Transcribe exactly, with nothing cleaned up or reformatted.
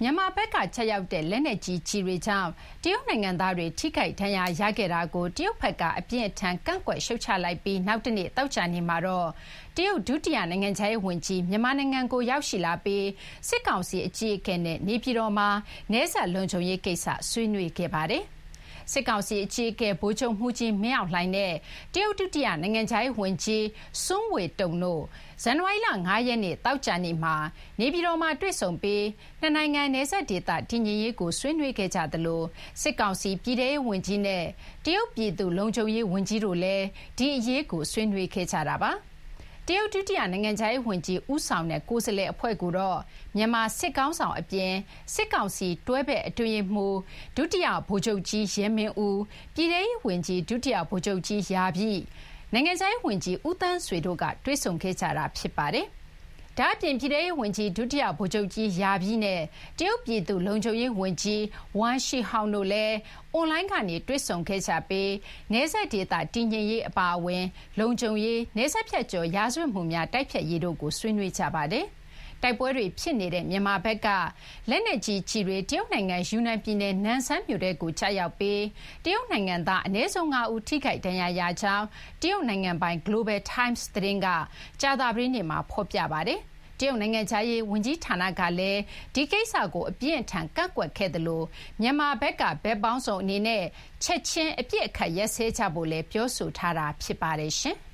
မြန်မာဘက်ကချက်ရောက်တဲ့လက်နက်ကြီးကြီးတွေကြောင့်တရုတ်နိုင်ငံသားတွေထိခိုက်ဒဏ်ရာရခဲ့တာကိုတရုတ်ဘက်ကအပြင်းအထန်ကန့်ကွက်ရှုတ်ချလိုက်ပြီးနောက်တနေ့တောက်ချာနေမှာတော့တရုတ်ဒုတိယနိုင်ငံခြားရေးဝန်ကြီးမြန်မာနိုင်ငံကိုရောက်ရှိလာပြီးစစ်ကောင်စီအကြီးအကဲနဲ့နေပြည်တော်မှာနယ်စပ်လုံခြုံရေးကိစ္စဆွေးနွေးခဲ့ပါတယ်စစ်ကောင်စီအကြီးအကဲဗိုလ်ချုပ်မှုကြီးမင်းအောင်လှိုင်နဲ့တရုတ်ဒုတိယနိုင်ငံခြားရေးဝန်ကြီးစွန်းဝေတုံတို့ဇန်နဝါရီလ၅ရက်နေ့တောက်ကြနေ့မှာနေပြည်တော်မှာတွေ့ဆုံပြီးနှစ်နိုင်ငံနယ်စပ်ဒေသတည်ငြိမ်ရေးကိုဆွေးနွေးခဲ့ကြသလိုစစ်ကောင်စီပြည်ထောင်ရေးဝန်ကြီးနဲ့တရုတ်ပြည်သူ့လုံခြုံရေးဝန်ကြီးတို့လည်းဒီအရေးကိုဆွေးနွေးခဲ့ကြတာပါတရုတ်ဒုတိယနိုင်ငံခြားရေးဝန်ကြီးဦးဆောင်တဲ့ကိုယ်စားလှယ်အဖွဲ့ကိုတော့မြန်မာစစ်ကောင်းဆောင်အပြင်စစ်ကောင်စီတွဲဘက်အတွင်းရေးမှူးဒုတိယဗိုလ်ချုပ်ကြီးရဲမင်းဦးပြည်ထောင်ရေးဝန်ကြီးဒုတိယဗိုလ်ချုပ်ကြီးရာပြည့်နိုင်ငံခြားရေးဝန်ကြီးဦးသန်းဆွေတို့ကတွေ့ဆုံခဲ့ကြတာဖြစ်ပါတယ်။ဒါ့အပြင်ပြည်ထောင်ရေးဝန်ကြီးဒုတိယဗိုလ်ချုပ်ကြီးရာပြည့်နဲ့တရုတ်ပြည်သူ့လုံခြုံရေးဝန်ကြီးဝမ်ရှီဟောင်တို့လည်းအွန်လိုင်းကနေတွေ့ဆုံခဲ့ကြပြီးနယ်စပ်ဒေသတည်ငြိမ်ရေးအပါအဝင်လုံခြုံရေးနယ်စပ်ဖြတ်ကျော်ရာဇဝတ်မှုများတိုက်ဖျက်ရေးတို့ကိုဆွေးနွေးကြပါတယ်။တိုက်ပွဲတွေဖြစ်နေတဲ့မြန်မာဘက်ကလက်နက်ကြီးကြီးတွေတရုတ်နိုင်ငံယူနန်ပြည်နယ်နန်ဆန်းမြို့တဲကိုချရောက်ပြီးတရုတ်နိုင်ငံသားအနည်းဆုံး၅ဦးထိခိုက်ဒဏ်ရာရကြောင်းတရုတ်နိုင်ငံပိုင် Global Times သတင်းကကြာသပတေးနေ့မှာဖော်ပြပါတယ်။တရုတ်နိုင်ငံခြားရေးဝန်ကြီးဌာနကလည်းဒီကိစ္စကိုအပြင်းအထန်ကန့်ကွက်ခဲ့တယ်လို့မြန်မာဘက်ကဘက်ပေါင်းစုံအနေနဲ့ချက်ချင်းအပြစ်အခတ်ရက်စဲကြဖို့လည်းပြောဆိုထားတာဖြစ်ပါတယ်ရှင်။